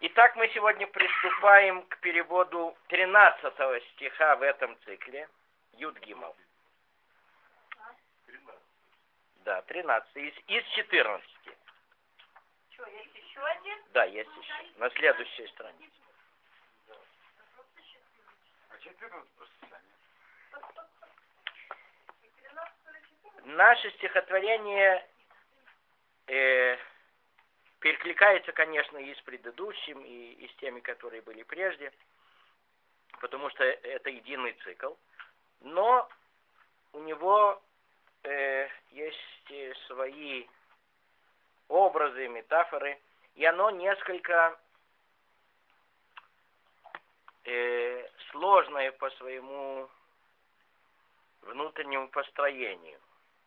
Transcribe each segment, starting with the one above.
Итак, мы сегодня приступаем к переводу 13 стиха в этом цикле. Юд Гимал. 13. Да, 13. Из 14. Что, есть еще один? Да, есть еще. На следующей странице. А 14 просто сами. Наше стихотворение перекликается, конечно, и с предыдущим, и с теми, которые были прежде, потому что это единый цикл. Но у него есть свои образы, метафоры, и оно несколько сложное по своему внутреннему построению.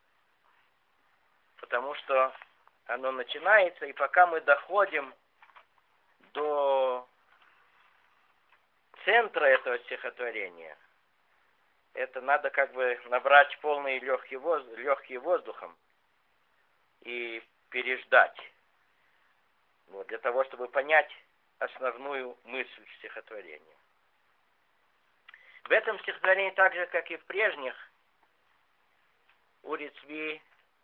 Потому что оно начинается, и пока мы доходим до центра этого стихотворения, это надо как бы набрать полные легкие воздухом и переждать. Вот, для того, чтобы понять основную мысль стихотворения. В этом стихотворении, так же, как и в прежних, Ури Цви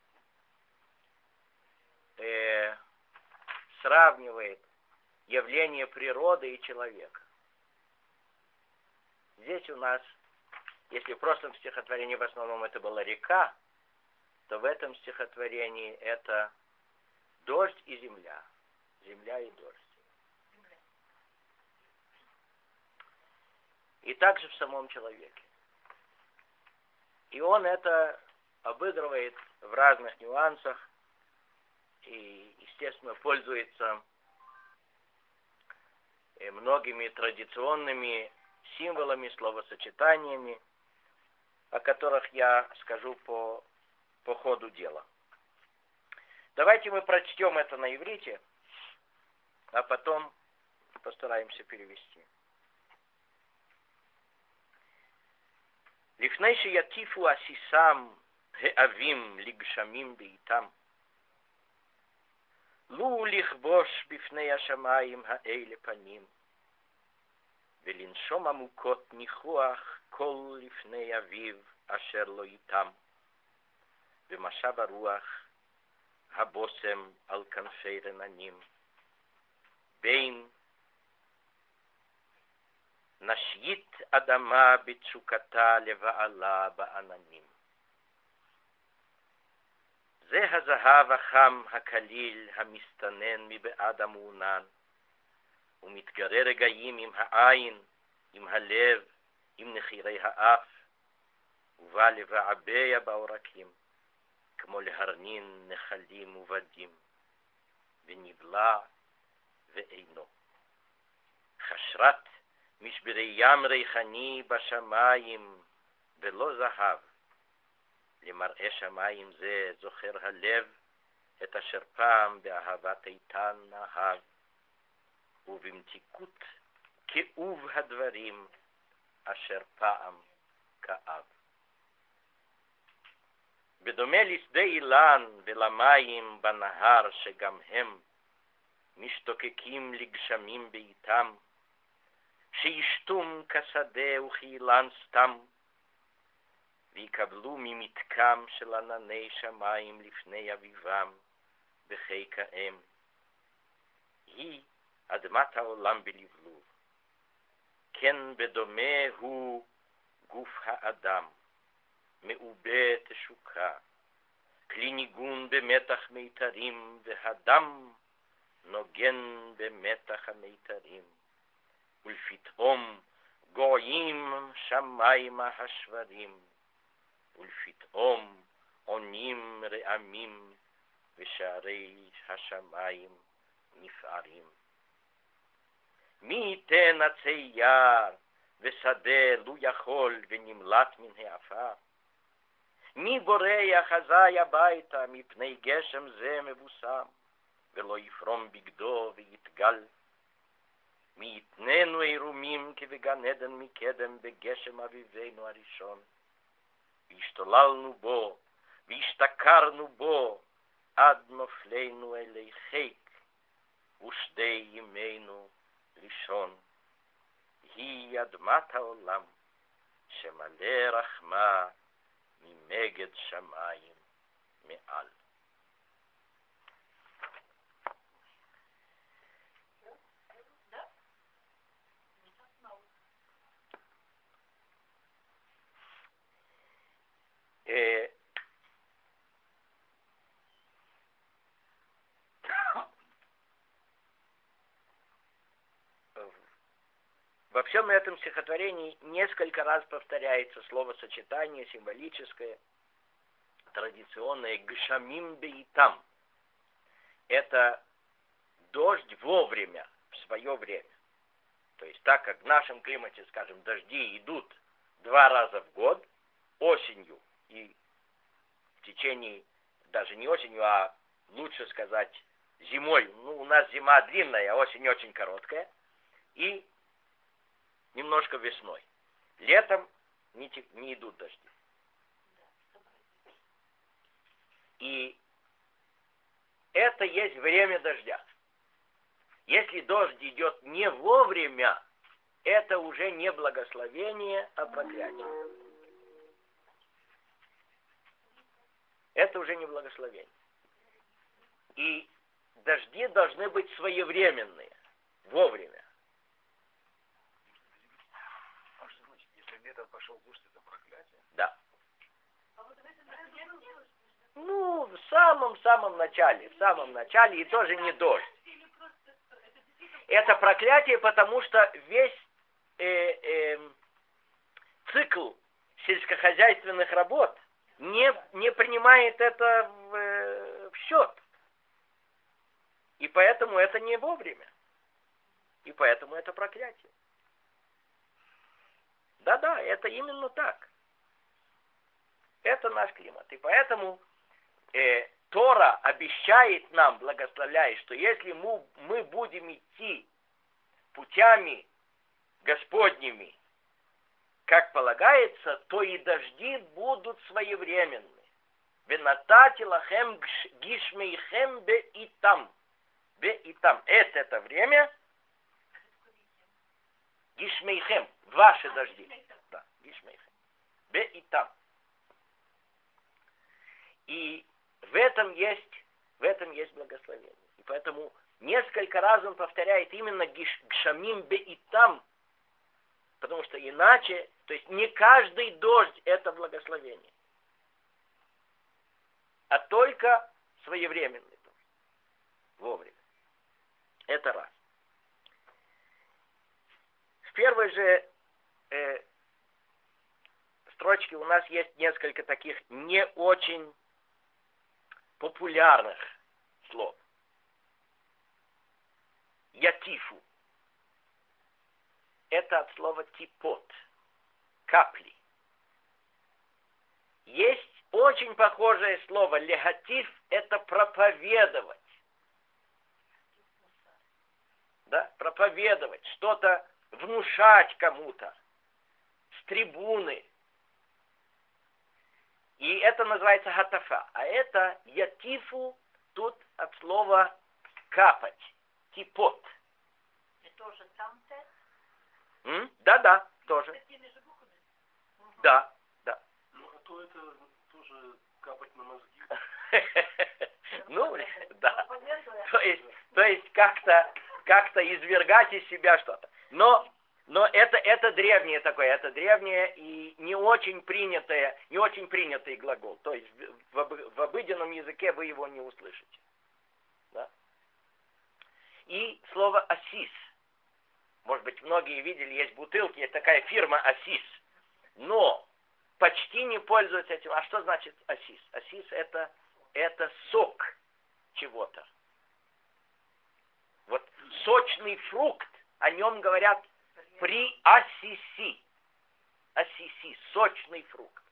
сравнивает явление природы и человека. Здесь у нас, если в прошлом стихотворении в основном это была река, то в этом стихотворении это дождь и земля. Земля и дождь. И также в самом человеке. И он это обыгрывает в разных нюансах и, естественно, пользуется многими традиционными символами, словосочетаниями, о которых я скажу по ходу дела. Давайте мы прочтем это на иврите, а потом постараемся перевести. לפני שיטיפו עסיסם האבים לגשמים בעיתם, לו לכבוש בפני השמיים האלה פנים, ולנשום עמוקות ניחוח כל לפני אביב אשר לא איתם, ומשב הרוח הבוסם על כנפי רננים, בין נשיית אדמה בתשוקתה לבעלה בעננים. זה הזהב החם הקליל המסתנן מבעד המעונן, ומתגרה רגעים עם העין, עם הלב, עם נחירי האף, ובא לבעבע בעורקים, כמו להרנין נחלים ובדים, ונבלע ואינו. חשרת משברי ים ריחני בשמיים ולא זהב. למראה שמיים זה זוכר הלב את אשר פעם באהבת איתן אהב, ובמתיקות כאוב הדברים אשר פעם כאב. בדומה לשדה אילן ולמים בנהר שגם הם משתוקקים לגשמים בעיתם, שישתום כשדה וכאילן סתם, ויקבלו ממתקם של ענני שמיים לפני אביבם בחיק האם. היא אדמת העולם בלבלוב. כן בדומה הוא גוף האדם, מעובה תשוקה, כלי ניגון במתח מיתרים, והדם נוגן במתח המיתרים. ולפתאום גועים שמיימה השברים, ולפתאום עונים רעמים, ושערי השמיים נפערים. מי ייתן עצי יער ושדה לו יכול ונמלט מן העפר? מי בורח אזי הביתה מפני גשם זה מבוסם, ולא יפרום בגדו ויתגל? מי יתננו עירומים כבגן עדן מקדם בגשם אביבנו הראשון, והשתוללנו בו והשתכרנו בו עד נופלנו אלי חיק, ושדי ימינו ришон. Ги адмата олам. Шемале рахма. Мимегед шамаим. Миаль. Во всем этом стихотворении несколько раз повторяется словосочетание символическое, традиционное «гшамим беитам». Это дождь вовремя, в свое время. То есть так как в нашем климате, скажем, дожди идут 2 раза в год, осенью и в течение, даже не осенью, а лучше сказать зимой. Ну, у нас зима длинная, а осень очень короткая. И немножко весной. Летом не идут дожди. И это есть время дождя. Если дождь идет не вовремя, это уже не благословение, а проклятие. Это уже не благословение. И дожди должны быть своевременные, вовремя. А что значит, если летом пошел дождь, это проклятие? Да. Ну, в самом начале, и тоже не дождь. Это проклятие, потому что весь цикл сельскохозяйственных работ не принимает это в счет. И поэтому это не вовремя. И поэтому это проклятие. Да, это именно так. Это наш климат. И поэтому Тора обещает нам, благословляет, что если мы будем идти путями Господними, как полагается, то и дожди будут своевременны. Венатати лахем гишмейхем беитам. Беитам. Это время. Гишмейхем. Ваши дожди. Да, гишмейхем. Беитам. И в этом есть благословение. И поэтому несколько раз он повторяет именно гшамим беитам, потому что иначе, то есть не каждый дождь это благословение, а только своевременный дождь, вовремя. Это раз. В первой же строчке у нас есть несколько таких не очень популярных слов. Ятифу. Это от слова типот. Капли. Есть очень похожее слово легатив. Это проповедовать. Да? Проповедовать. Что-то внушать кому-то. С трибуны. И это называется гатафа. А это ятифу тут от слова капать. Типот. И тоже там тет? Да, тоже. Да. Ну, а то это тоже капать на мозги. Ну, да. То есть как-то извергать из себя что-то. Но это древнее такое, это древнее и не очень принятый глагол. То есть в обыденном языке вы его не услышите. Да? И слово асис. Может быть, многие видели, есть бутылки, есть такая фирма асис. Но почти не пользуются этим. А что значит асис? Асис это сок чего-то. Вот сочный фрукт, о нем говорят при асиси. Асиси, сочный фрукт.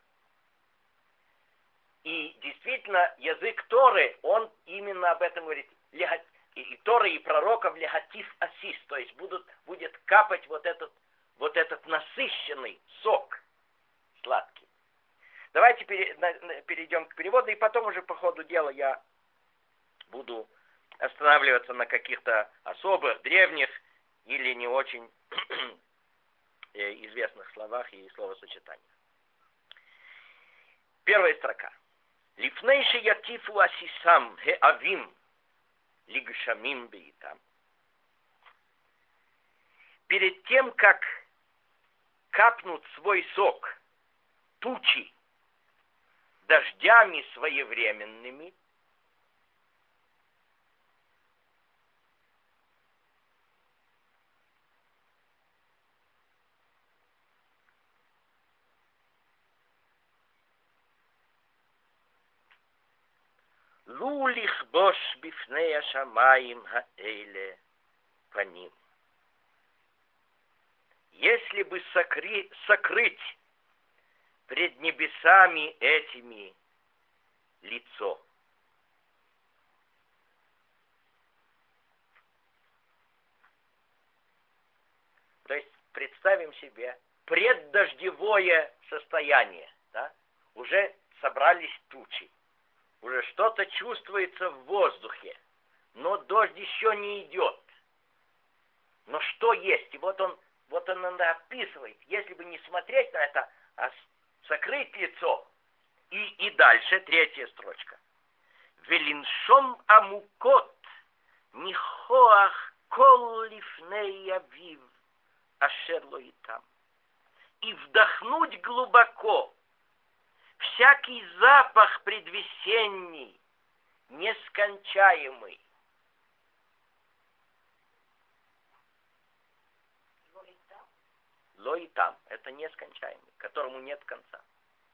И действительно, язык Торы, он именно об этом говорит. И Торы, и пророков легатив асис, то есть будет капать вот этот насыщенный сок сладкий. Давайте перейдем к переводу, и потом уже по ходу дела я буду останавливаться на каких-то особых, древних или не очень известных словах и словосочетаниях. Первая строка. Лифнейши ятифу асисам хеавим лигшамим беитам. Перед тем, как капнут свой сок тучи дождями своевременными, лулих бош бифнея шамаим хаэле паним. Если бы сокрыть пред небесами этими лицо. То есть представим себе преддождевое состояние. Да? Уже собрались тучи. Уже что-то чувствуется в воздухе. Но дождь еще не идет. Но что есть? И вот он описывает. Если бы не смотреть на это, а сокрыть лицо. И дальше, третья строчка. Велиншом амукот нихоах кол лифней авив ашер ло итам. И вдохнуть глубоко всякий запах предвесенний, нескончаемый. Ло итам. Это нескончаемый, которому нет конца.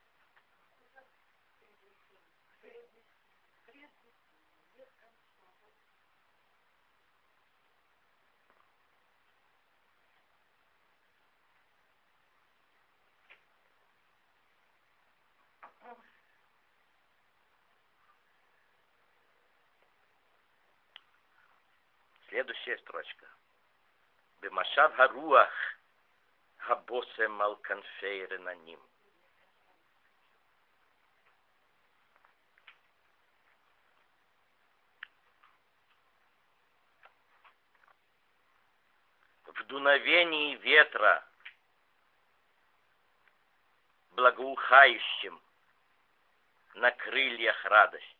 Следующая строчка. Бемашав харуах хабосем ал канфей ренаним. В дуновении ветра, благоухающим на крыльях радости.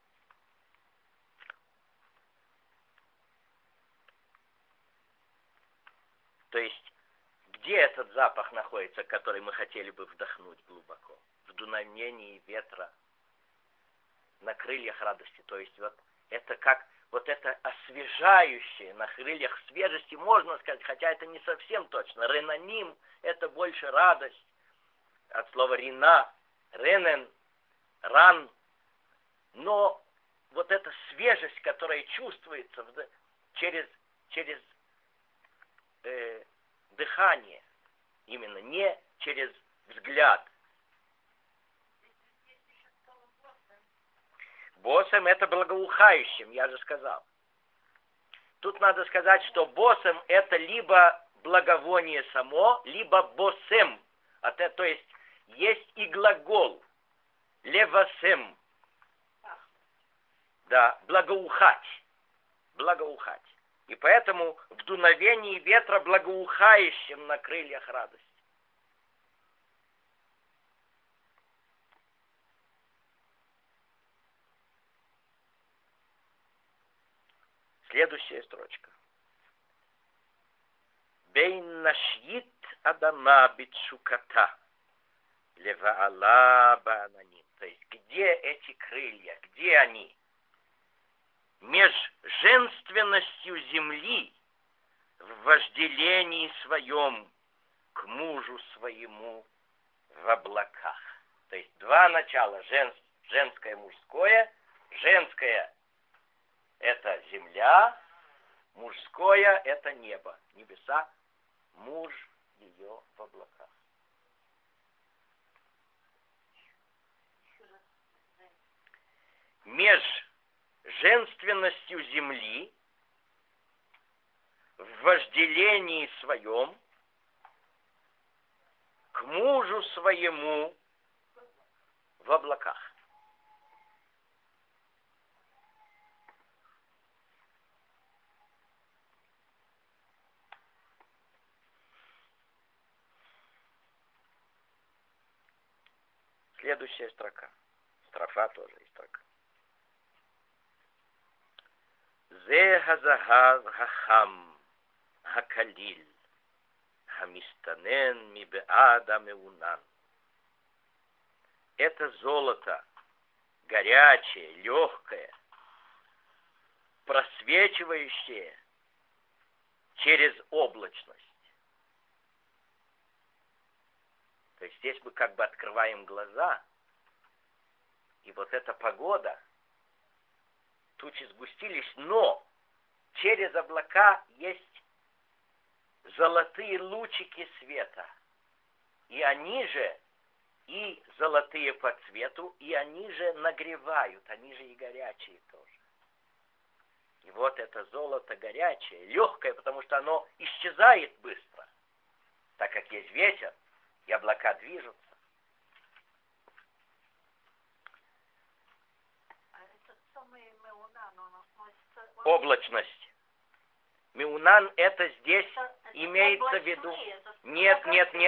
То есть, где этот запах находится, который мы хотели бы вдохнуть глубоко? В дуновении ветра на крыльях радости. То есть, вот это как вот это освежающее на крыльях свежести, можно сказать, хотя это не совсем точно. Ренаним – это больше радость. От слова рина, ренен, ран. Но вот эта свежесть, которая чувствуется через дыхание, именно не через взгляд. Босем это благоухающим, я же сказал. Тут надо сказать, что босем это либо благовоние само, либо босем. То есть и глагол левасем. Да, благоухать. Благоухать. И поэтому в дуновении ветра благоухающим на крыльях радости. Следующая строчка. Бейн нашьит адама битшуката леваала баананим. То есть, где эти крылья, где они? Меж женственностью земли в вожделении своем к мужу своему в облаках. То есть два начала, женское, мужское. Женское – это земля, мужское – это небо, небеса, муж ее в облаках. Меж женственностью земли в вожделении своем к мужу своему в облаках. следующая строка. Строфа тоже и строка. Зе газагаз гахам гакалиль хамистанен мибеада меунан. Это золото горячее, легкое, просвечивающее через облачность. То есть здесь мы как бы открываем глаза, и вот эта погода, тучи сгустились, но через облака есть золотые лучики света. И они же и золотые по цвету, и они же нагревают, они же и горячие тоже. И вот это золото горячее, легкое, потому что оно исчезает быстро, так как есть ветер, и облака движутся. А этот самый меунан, он относится... Облачность. Меунан это здесь Это имеется в виду... Нет.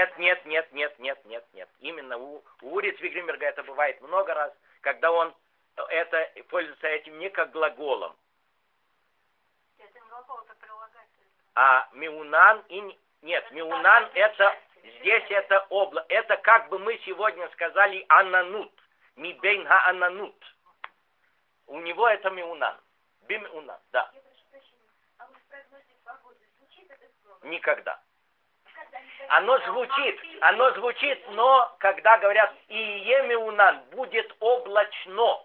Именно у Уриц Вигримерга это бывает много раз, когда он это пользуется этим не как глаголом. Этим глагол это прилагательный. А меунан и... Нет, меунан это... Здесь это это как бы мы сегодня сказали ананут. Мибейн ха ананут. У него это меунан. Бимеунан, да. А вы в прогнозе погоды звучит это слово? Никогда. Оно звучит, но когда говорят «Ие меунан», будет облачно.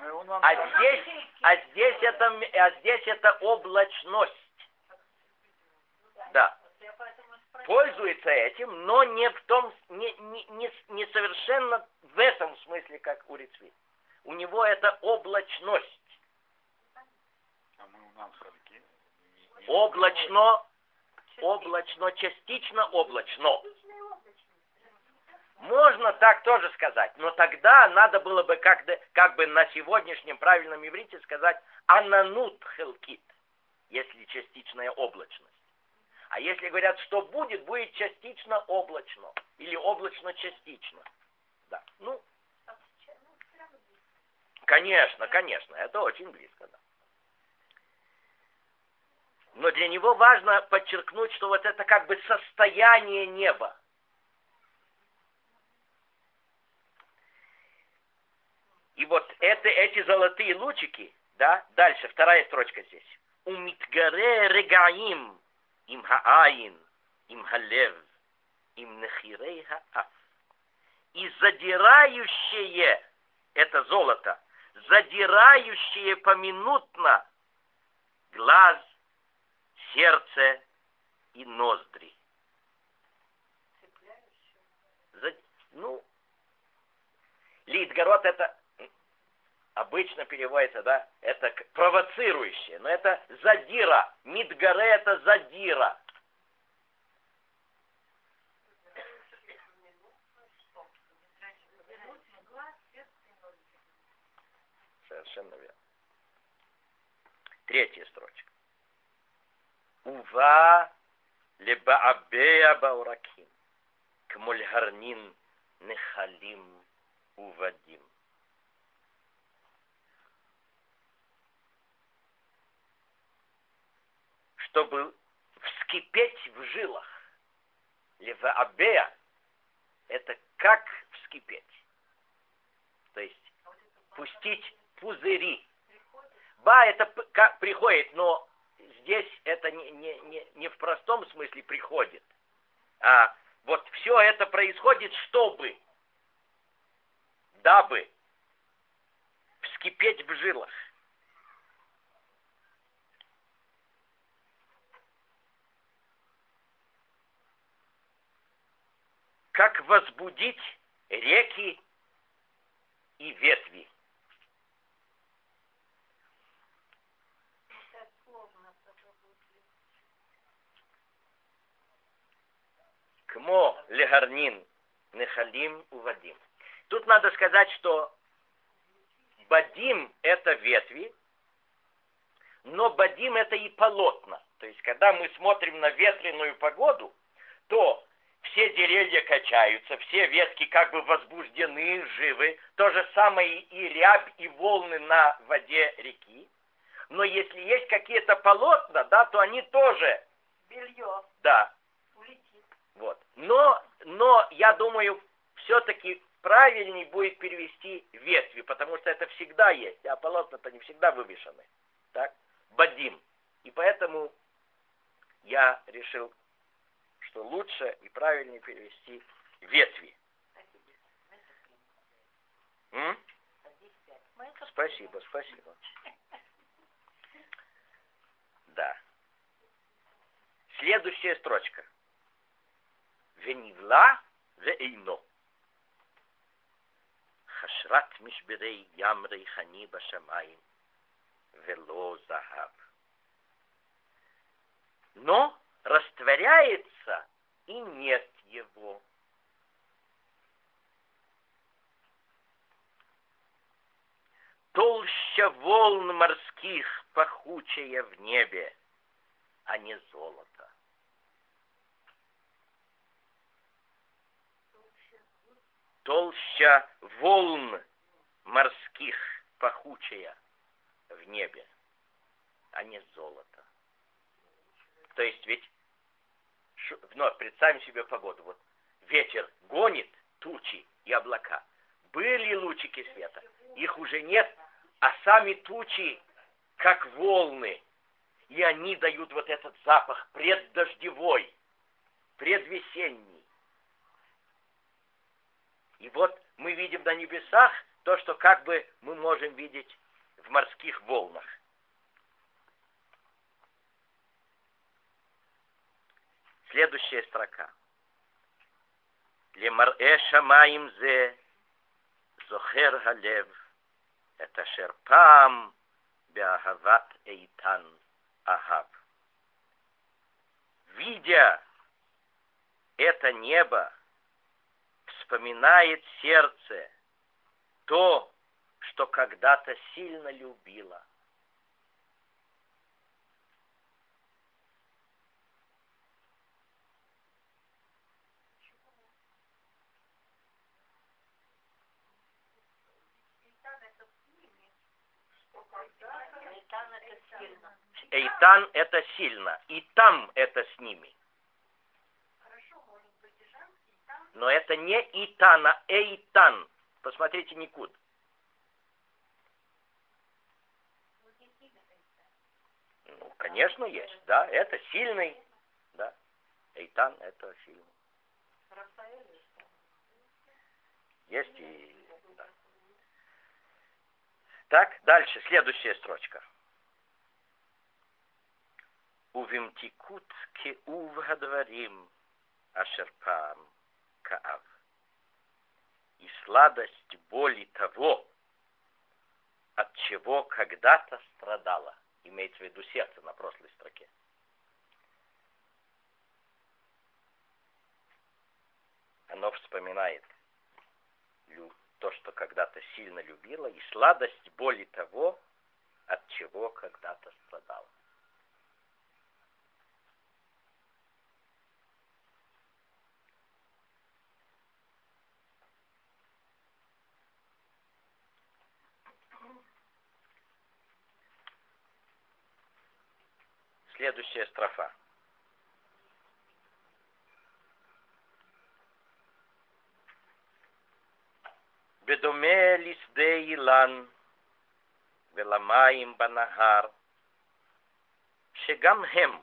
А здесь это облачность. Да. Пользуется этим, но не в том, не совершенно в этом смысле, как у Рицви. У него это облачность. Облачно, частично облачно. Можно так тоже сказать, но тогда надо было бы как бы на сегодняшнем правильном иврите сказать ананут хелкит, если частичная облачность. А если говорят, что будет частично облачно. Или облачно-частично. Да. Ну, конечно, это очень близко, да. Но для него важно подчеркнуть, что вот это как бы состояние неба. И вот эти золотые лучики, да, дальше, вторая строчка здесь. Умитгаре регаим им хааин, им халев, им нехирей хааф. И задирающее, это золото, задирающее поминутно глаз, сердце и ноздри. Литгарот это обычно переводится, да, это провоцирующее, но это задира. Мидгаре это задира. Совершенно верно. Третья строчка. Ува лебаабея баураким, кмульгарнин нехалим увадим. Чтобы вскипеть в жилах. Леваабея это как вскипеть. То есть пустить пузыри. Ба это как приходит, но здесь это не в простом смысле приходит. А вот все это происходит, чтобы, дабы вскипеть в жилах. Как возбудить реки и ветви. Кмо легарнин нехалим увадим. Тут надо сказать, что бадим это ветви, но бадим это и полотна. То есть, когда мы смотрим на ветреную погоду, то все деревья качаются, все ветки как бы возбуждены, живы. То же самое и рябь, и волны на воде реки. Но если есть какие-то полотна, да, то они тоже... Белье Да. улетит. Вот. Но я думаю, все-таки правильней будет перевести ветви, потому что это всегда есть, а полотна-то не всегда вывешены. Так? Бадим. И поэтому я решил, что лучше и правильнее перевести ветви. Спасибо, спасибо. Да. Следующая строчка. Венивла веэйно. Хашрат мишберей ямрей хани башамаим. Вело захаб. Но растворяется и нет его. Толща волн морских пахучая в небе, а не золото. Толща волн морских пахучая в небе, а не золото. То есть ведь, вновь представим себе погоду. Вот ветер гонит тучи и облака. Были лучики света, их уже нет, а сами тучи, как волны, и они дают вот этот запах преддождевой, предвесенний. И вот мы видим на небесах то, что как бы мы можем видеть в морских волнах. Следующая строка. Лемарэ шамаим зе зохер галев это шерпам беахават эйтан ахав. Видя это небо, вспоминает сердце то, что когда-то сильно любило. Эйтан это сильно, и там это с ними. Но это не Итан, а Эйтан. Посмотрите Никуд. Ну, конечно, есть, да, это сильный, да. Эйтан это сильный. Есть и... Да. Так, дальше, следующая строчка. Увимтикут кеув гадварим ашерпам каав. И сладость боли того, от чего когда-то страдала. Имеется в виду сердце на прошлой строке. Оно вспоминает то, что когда-то сильно любило, и сладость боли того, от чего когда-то страдала. Следующая строфа. בדומה לשדה אילן ולמים בנהר, שגם הם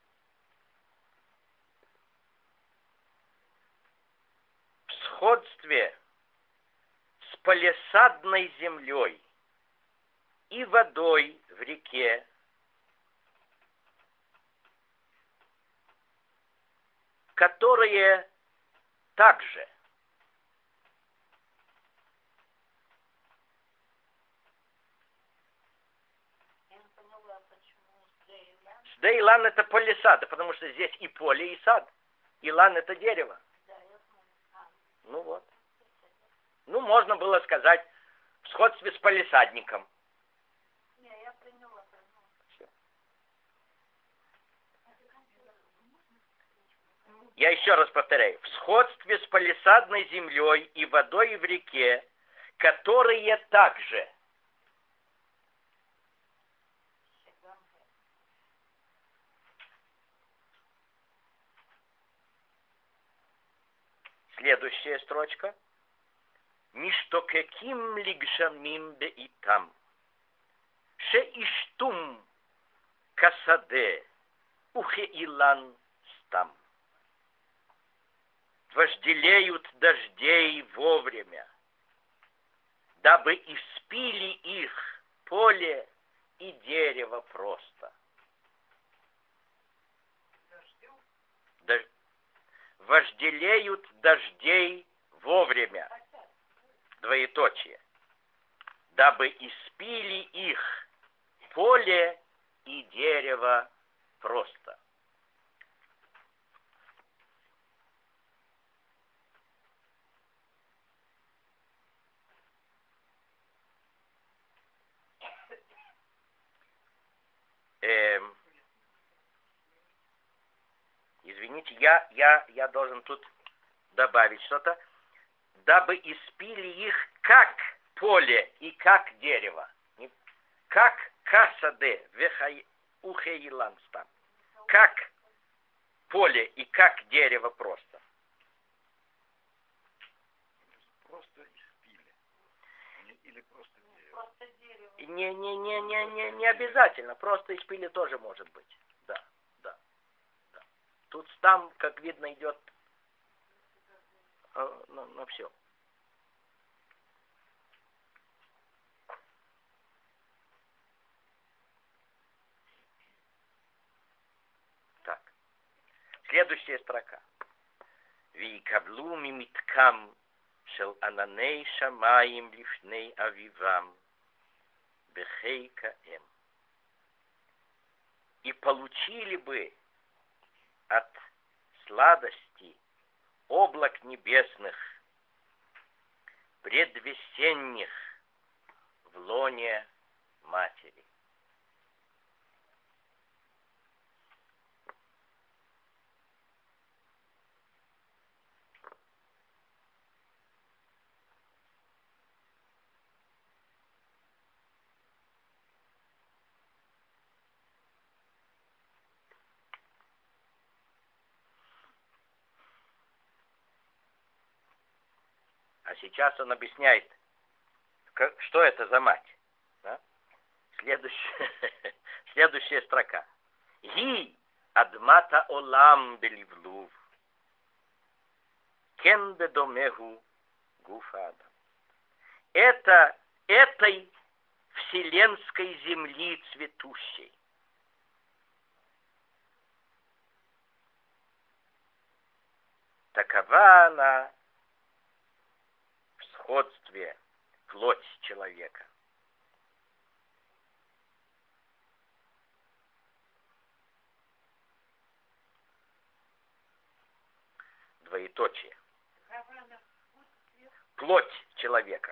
в сходстве с палисадной землей и водой в реке, которые также да, илан это поле сада, потому что здесь и поле, и сад. Илан это дерево. Ну вот. Ну, можно было сказать в сходстве с палисадником. Не, я приняла. Все. Я еще раз повторяю. В сходстве с палисадной землей и водой в реке, которые также следующая строчка. Миштокеким лигшамим беитам. Шеиштум касаде ухеилан стам. Вожделеют дождей вовремя, дабы испили их поле и дерево просто. Вожделеют дождей вовремя, двоеточие, дабы испили их поле и дерево просто. Извините, я должен тут добавить что-то. Дабы испили их как поле и как дерево. Как касаде ухеиланстам. Как поле и как дерево просто. Просто испили. Или просто дерево. Просто дерево. Не обязательно. Просто испили тоже может быть. Да. Тут там, как видно, идет на все. Так. Следующая строка. Викаблу мимиткам шел ананей шамаим лифней авивам бехейка эм. И получили бы от сладости облак небесных, предвесенних в лоне матери. А сейчас он объясняет, что это за мать. Да? Следующая строка. Ги адмата олам беливлув. Кен бедомегу гуфада. Это этой вселенской земли цветущей. Такова она в сходстве плоть человека. Двоеточие. Плоть человека.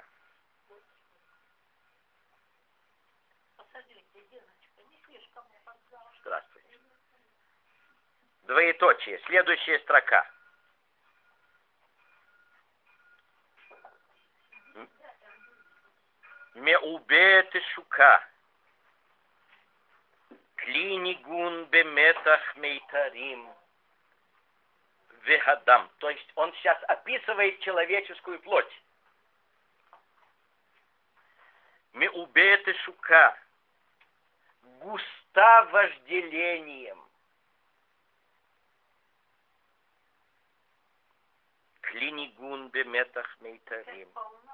Здравствуйте. Двоеточие. Следующая строка. Меубе тешука. Клинигун беметах мейтарим. Вехадам. То есть он сейчас описывает человеческую плоть. Меубе тешука. Густа вожделением. Клинигун беметах мейтарим.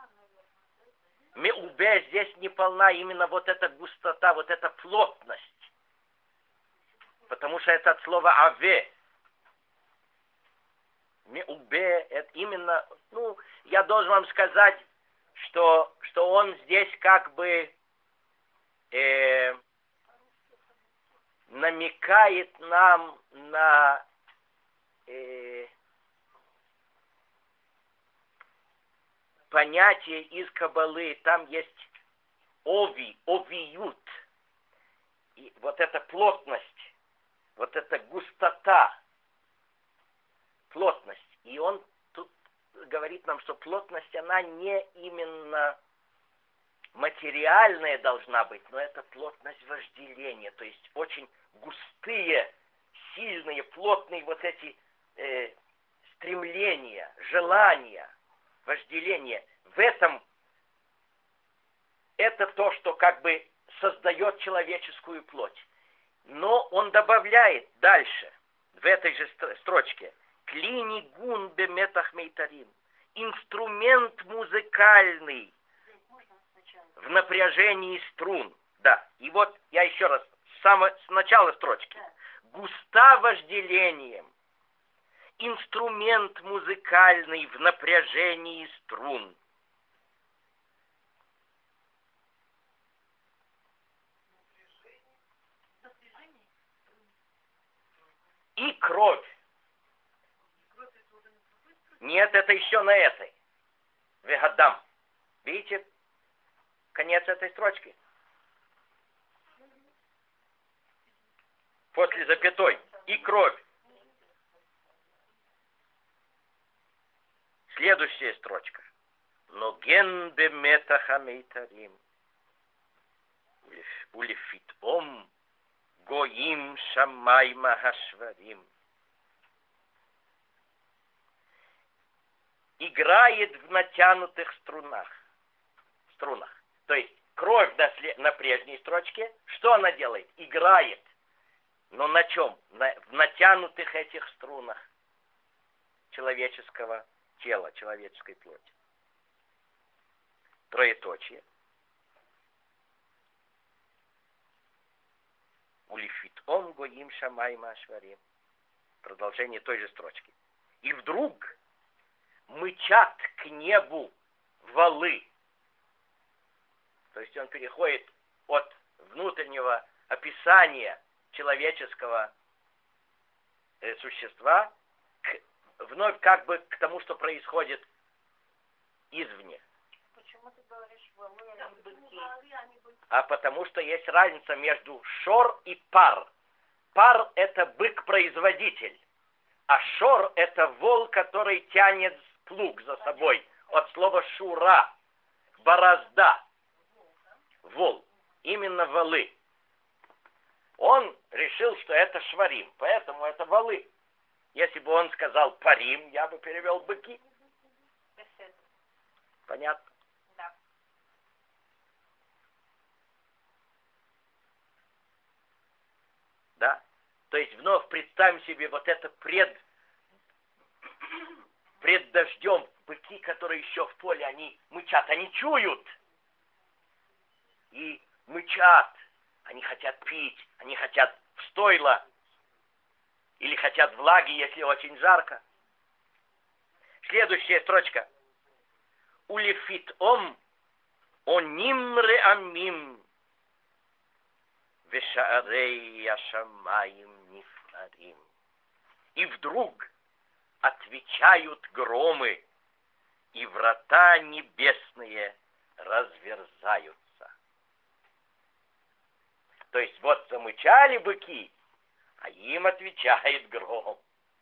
Меубе здесь не полна именно вот эта густота, вот эта плотность. Потому что это от слова аве. Меубе, это именно, я должен вам сказать, что он здесь как бы намекает нам на понятие из Каббалы. Там есть овиют. И вот эта плотность, вот эта густота, плотность. И он тут говорит нам, что плотность, она не именно материальная должна быть, но это плотность вожделения, то есть очень густые, сильные, плотные вот эти стремления, желания, вожделения. В этом это то, что как бы создает человеческую плоть. Но он добавляет дальше, в этой же строчке, «Клини гун беметах мейтарим», инструмент музыкальный в напряжении струн. Да, и вот я еще раз, с начала строчки. Густа вожделением, инструмент музыкальный в напряжении струн. И кровь. Нет, это еще на этой. Вегадам. Видите? Конец этой строчки. После запятой. И кровь. Следующая строчка. Но ген беметаха мейтарим. Улифитом гоим шамайма хашварим. Играет в натянутых струнах. То есть кровь на прежней строчке. Что она делает? Играет. Но на чем? В натянутых этих струнах человеческого тела, человеческой плоти. Троеточие. Улифит он гоим шамайма ашварим. Продолжение той же строчки. И вдруг мычат к небу валы. То есть он переходит от внутреннего описания человеческого существа вновь как бы к тому, что происходит извне. Почему ты говоришь валы, а не быки? А потому что есть разница между шор и пар. Пар — это бык-производитель, а шор — это вол, который тянет плуг за собой. От слова шура, борозда, вол, именно валы. Он решил, что это шварим, поэтому это валы. Если бы он сказал парим, я бы перевел быки. Понятно? Да. Да? То есть вновь представим себе вот это пред дождем. Быки, которые еще в поле, они мычат, они чуют. И мычат. Они хотят пить, они хотят в стойло. Или хотят влаги, если очень жарко. Следующая строчка. Улифит оним реамим вешаарей яшамаим нифарим. И вдруг отвечают громы, и врата небесные разверзаются. То есть вот замычали быки, а им отвечает гром.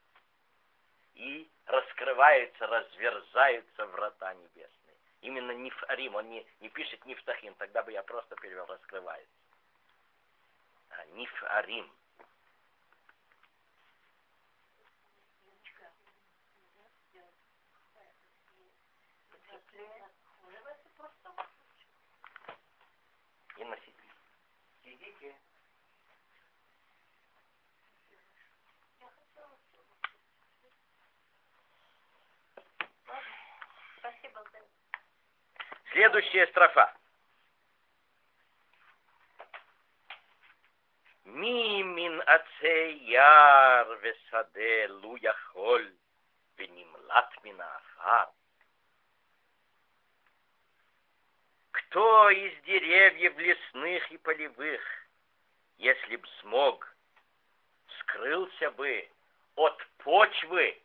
И раскрываются, разверзаются врата небесные. Именно нифарим, он не пишет нифтахим, тогда бы я просто перевел раскрывается. А нифарим. И носить. Сидите. Спасибо. Следующая строфа. Мимин ацей яр весаде луяхоль венимлат мина афар. Кто из деревьев лесных и полевых, если б смог, скрылся бы от почвы?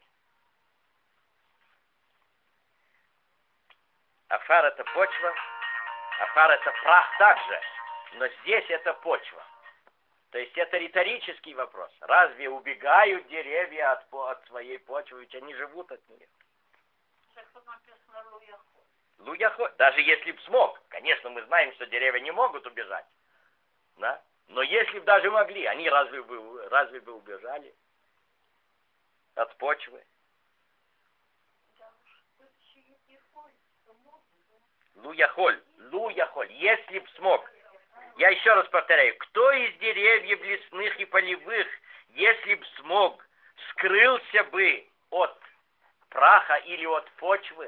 Афар — это почва, афар — это прах также, но здесь это почва. То есть это риторический вопрос. Разве убегают деревья от своей почвы, ведь они живут от нее? Луяхоль. Даже если б смог. Конечно, мы знаем, что деревья не могут убежать. Да? Но если бы даже могли, они разве бы убежали от почвы? Луяхоль. Если б смог. Я еще раз повторяю. Кто из деревьев лесных и полевых, если б смог, скрылся бы от праха или от почвы?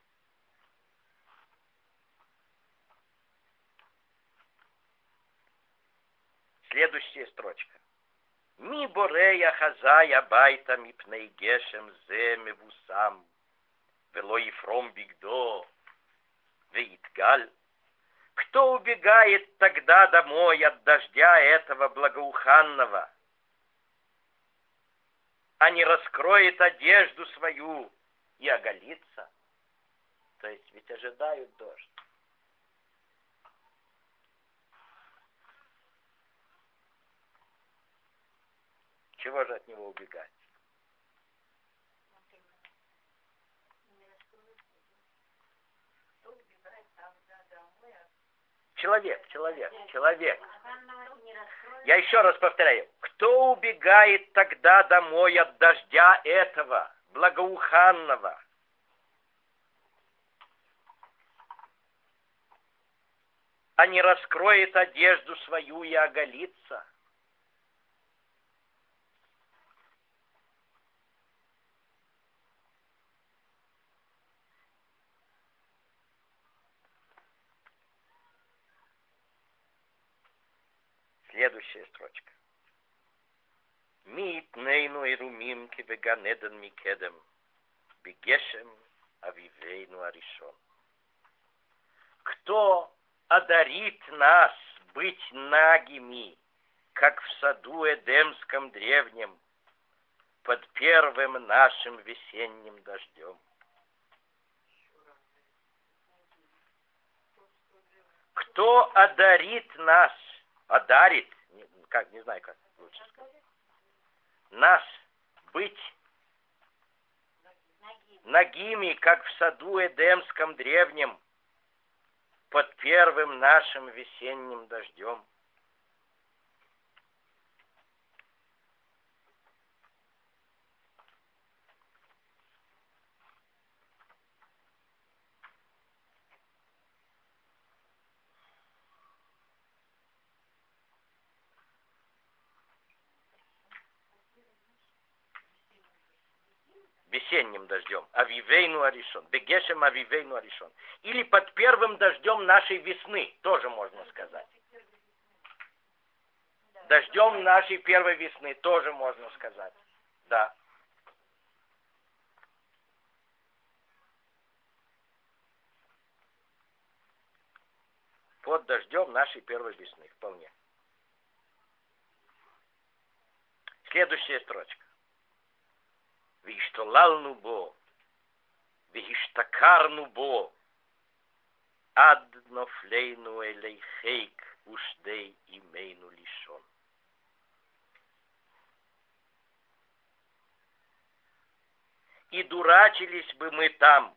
Следующая строчка. Ми борея хазая байта мипней гешем земе вусам, вело ефром бигдо, веитгаль. Кто убегает тогда домой от дождя этого благоуханного, а не раскроет одежду свою и оголится? То есть ведь ожидают дождь. Чего же от него убегать? Человек. Я еще раз повторяю. Кто убегает тогда домой от дождя этого, благоуханного? А не раскроет одежду свою и оголится? Следующая строчка. Ми итнейну и румим ки беганедан микедем, бегешем авивейну аришон. Кто одарит нас быть нагими, как в саду Эдемском древнем, под первым нашим весенним дождем? Кто одарит нас, не знаю, как лучше сказать, нас быть нагими, как в саду Эдемском древнем, под первым нашим весенним дождем? Весенним дождем. Авивейну аришон. Бегешем авивейну аришон. Или под первым дождем нашей весны, тоже можно сказать. Дождем нашей первой весны, тоже можно сказать. Да. Под дождем нашей первой весны, вполне. Следующая строчка. Виштолалну бо, виштакарну бо, ад нофлейну элейхейк ушдей имейну лишон. И дурачились бы мы там,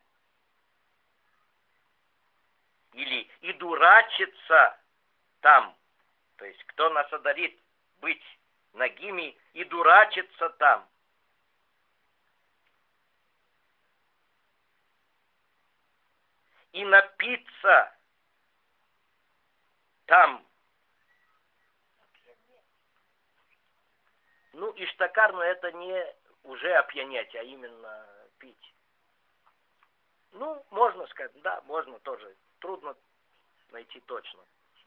или и дурачиться там, то есть кто нас одарит быть нагими и дурачиться там. И напиться там. Ну, иштакар, но это не уже опьянять, а именно пить. Ну, можно сказать, да, можно тоже. Трудно найти точно.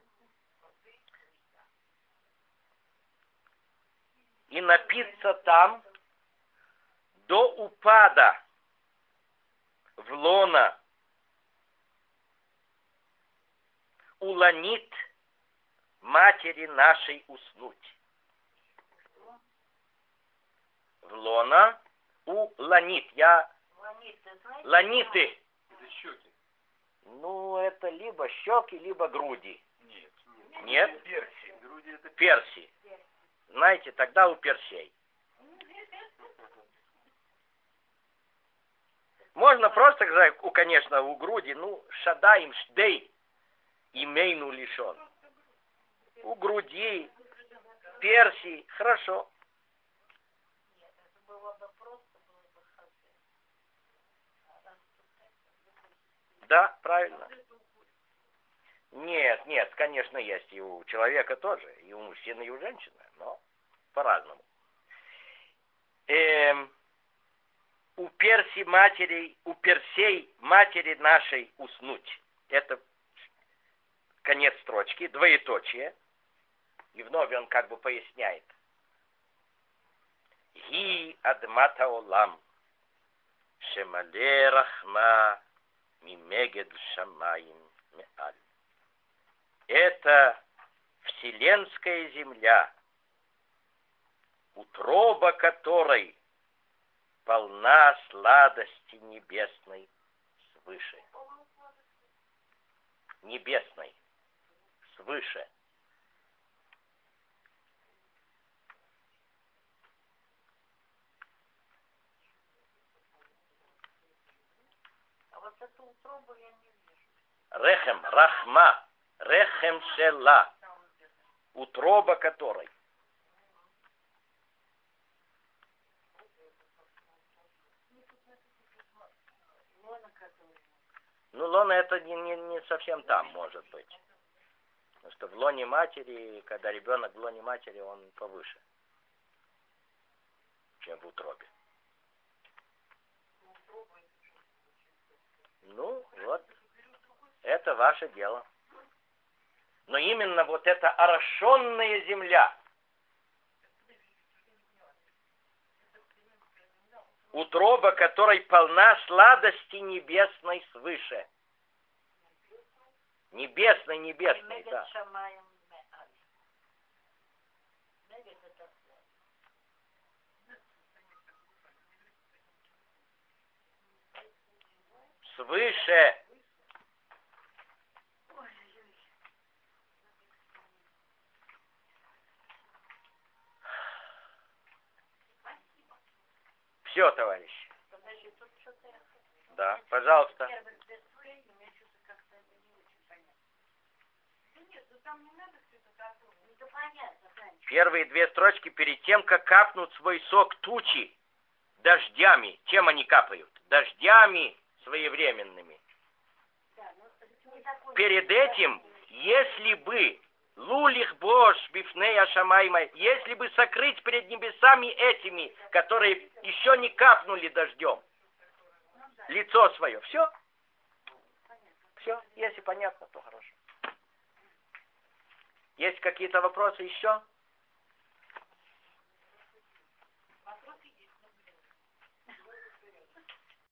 И напиться там до упада в лона уланит матери нашей уснуть. В лона уланит. Ланиты. Это щеки. Ну, это либо щеки, либо груди. Нет. Нет? Перси. Груди это Перси. знаете, тогда у персей. Можно просто сказать, конечно, у груди, шадаим шдей, имейну лишен. У груди, персий, хорошо. Да, правильно. Нет, конечно, есть и у человека тоже, и у мужчины, и у женщины, но по-разному. У персей матери нашей уснуть. Это конец строчки, двоеточие. И вновь он как бы поясняет. Ги адмата олам, шемале рахма, мимегед шамаим меаль. Это вселенская земля, утроба которой полна сладости небесной свыше. Небесной свыше. А вот эту утробу я не вижу. Рехем, рахма, рехем шела, утроба которой. Лона это не совсем там может быть. Потому что в лоне матери, когда ребенок в лоне матери, он повыше, чем в утробе. Вот, это ваше дело. Но именно вот эта орошенная земля, утроба которой полна сладости небесной свыше. Небесной, да. Свыше. Все, товарищи. Да, пожалуйста. Первые две строчки перед тем, как капнут свой сок тучи дождями. Чем они капают? Дождями своевременными. Перед этим, если бы лулих бош бифнея шамайма, если бы сокрыть перед небесами этими, которые еще не капнули дождем, лицо свое. Все? Все? Если понятно, то хорошо. Есть какие-то вопросы еще?